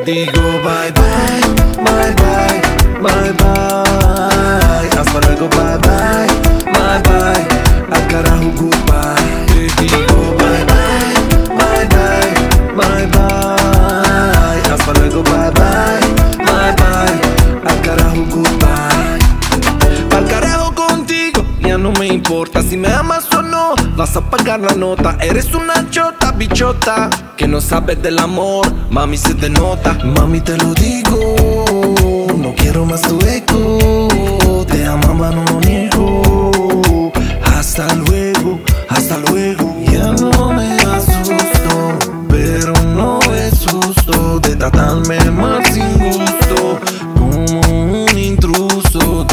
digo bye bye, bye bye, bye bye. Hasta luego, bye bye, bye bye. Al carajo, goodbye. Te digo bye bye, bye bye, bye bye. Hasta luego, bye bye, bye bye. Al carajo, goodbye. Al carajo contigo, ya no me importa si me amas o no. Vas a pagar la nota, eres una chota, bichota, que no sabes del amor, mami se te nota. Mami te lo digo, no quiero más tu eco. Te amaba, no lo niego. Hasta luego, hasta luego. Ya no me asusto, pero no es justo de tratarme mal sin gusto, como un intruso.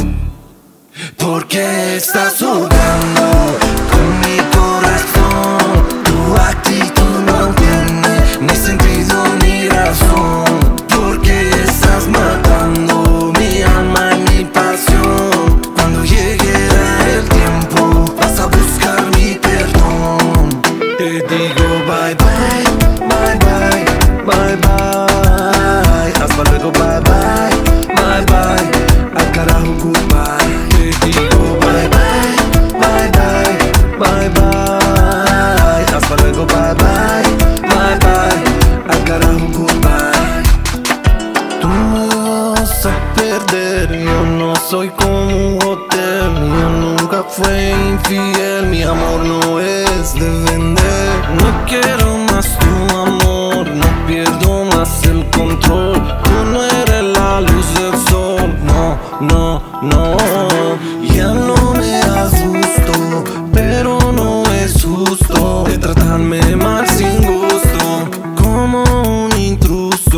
Porque estás jugando con mi corazón. Tu actitud no tiene ni sentido ni razón. Porque estás matando mi alma y mi pasión. Cuando llegue el tiempo vas a buscar mi perdón. Te digo bye bye, bye bye, bye bye. Hasta luego, bye bye, bye bye. Al carajo, goodbye. Te digo bye bye, bye bye, bye bye. Hasta luego, bye bye, bye bye. Al carajo, goodbye. Tú me vas a perder, yo no soy como un hotel. Yo nunca fui infiel, mi amor no es de vender. No quiero más tu amor, no pierdo más el control. Tú no eres la luz del sol, no, no, no. Ya no me asusto, pero no es justo de tratarme mal sin gusto, como un intruso.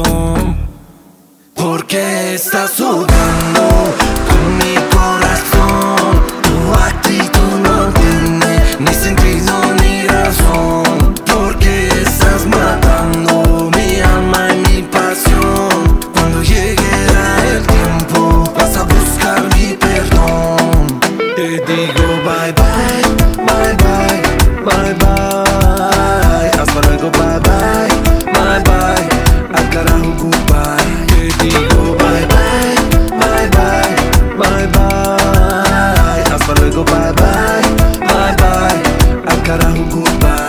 Porque estás jugando con mi corazón. Tu actitud no tiene ni sentido ni razón. Porque estás matando mi alma y mi pasión. Cuando llegue el tiempo vas a buscar mi perdón. Te digo bye bye, bye bye, bye bye. Hasta luego, bye bye, bye bye. Al carajo, goodbye. Te digo bye bye, bye bye, bye bye. Hasta luego, bye bye, bye bye. Al carajo, goodbye.